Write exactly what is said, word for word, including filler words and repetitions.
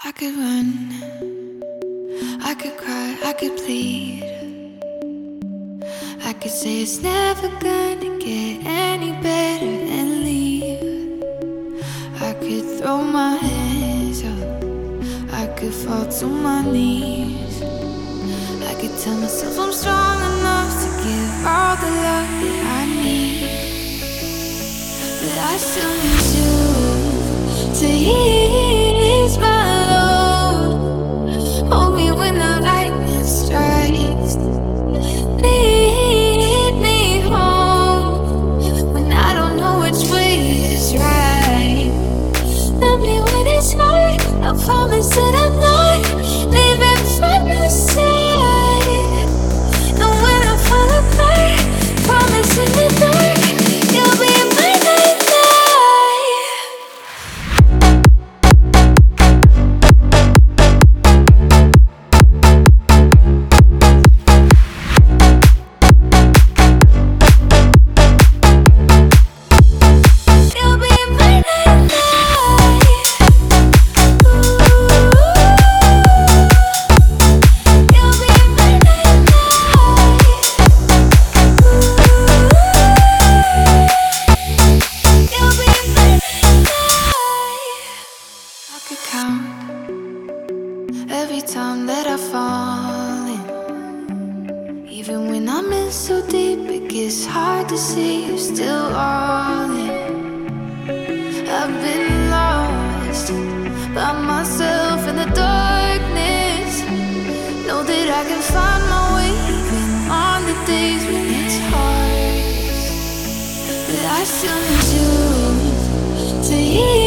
I could run, I could cry, I could plead. I could say it's never gonna get any better and leave. I could throw my hands up, I could fall to my knees. I could tell myself I'm strong enough to give all the love that I need. But I still need you to ease my load. Hold me when the lightning strikes. Lead me home when I don't know which way is right. Love me when it's hard. I promise that I'm not leaving from your side. And when I fall apart, promise in the dark you'll be my nightlight. Every time that I fall in, even when I'm in so deep, it gets hard to see you're still all in. I've been lost by myself in the darkness. Know that I can find my way even on the days when it's hard. But I still need you to hear.